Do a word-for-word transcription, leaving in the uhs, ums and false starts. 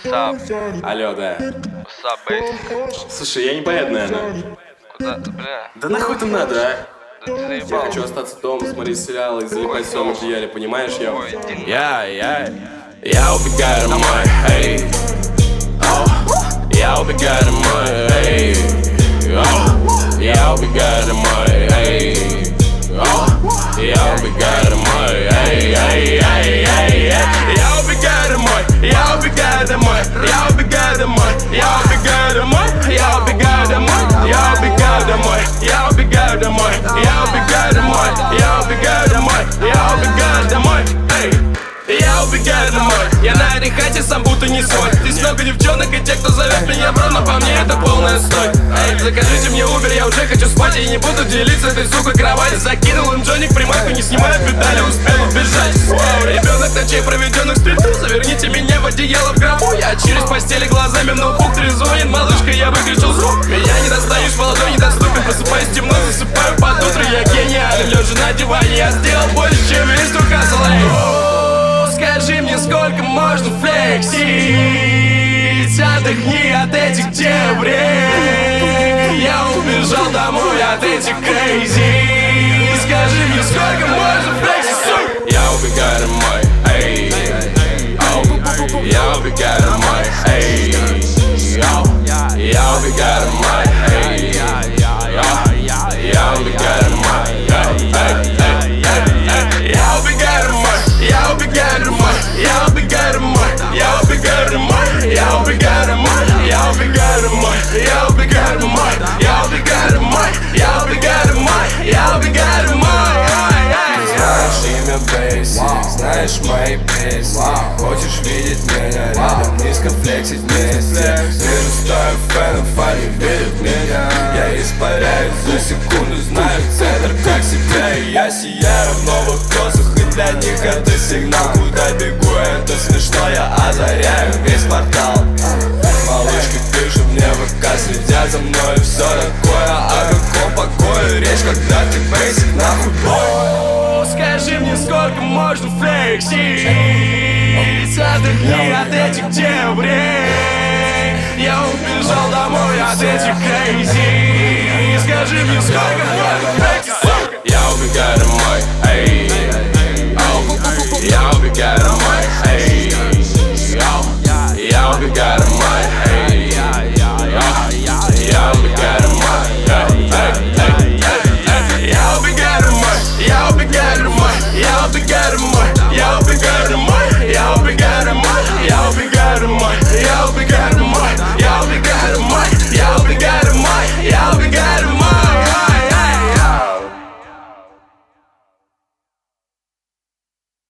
What's Алло, да. up, бейс? Слушай, я не поеду, наверное. Куда ты, бля? Да нахуй там надо, а? Да ты Я заебал. хочу остаться дома, смотреть сериалы и залипать в своем одеяле, понимаешь, я? Ой, иди на- Я, я, я убегаю домой, эй. О, я убегаю домой, эй. О, я убегаю домой, эй. О, я убегаю домой, эй, эй, эй, эй, эй. Я убегаю домой, я убегаю домой, я убегаю домой, я убегаю домой, я убегаю домой, я убегаю домой, я убегаю домой, я убегаю домой, я убегаю домой, я убегаю домой, эй. Я убегаю домой, я на этой хате сам будто не свой. Здесь много девчонок и те, кто зовет меня в рот, но по мне это полная стой. Эй, закажите мне Uber, я уже хочу спать и не буду делиться этой сукой кровати. Закинул им Джоник приманку, не снимая педали, успел убежать. Воу, ребенок ночей проведенных в стриту, заверните меня в одеяло в гробу. Я через постели глазами в ноутбук трезвонит, малышка, я выключил звук. Меня не достанешь, молодой недоступен, просыпаюсь темно, засыпаю под утро. Я гениален, лежа на диване, я сделал больше, чем весь твой хасл. Скажи мне, сколько можно флексить? Отдохни от этих деврей. Я убежал домой от этих крейзи. Скажи мне, сколько можно флексить? Я убегаю домой, эй. Я убегаю домой, эй. Я убегаю домой, эй. Я убегаю домой, эй. Я убегаю домой, я убегаю домой, я убегаю домой, я убегаю домой, я убегаю домой, я убегаю домой, я убегаю домой, я убегаю домой, я убегаю домой, я убегаю домой. Знаешь имя Basic, знаешь мои песни. Хочешь видеть меня рядом, низко флексить вместе. Вижу стаю фэнов, они видят меня. Я испаряюсь за секунду, знаю центр как себя. И я сияю в новых кроссах, и для них это сигнал. Куда бегу, это смешно, я озаряю весь квартал. Малышки пишут мне в ВК, следят за мной, и все такое. О каком покое речь, когда ты Basic нахуй бой? Скажи мне, сколько можно флексить? Отдохни от этих деврей. Я убежал домой от этих крейзи. Скажи мне, сколько можно флексить?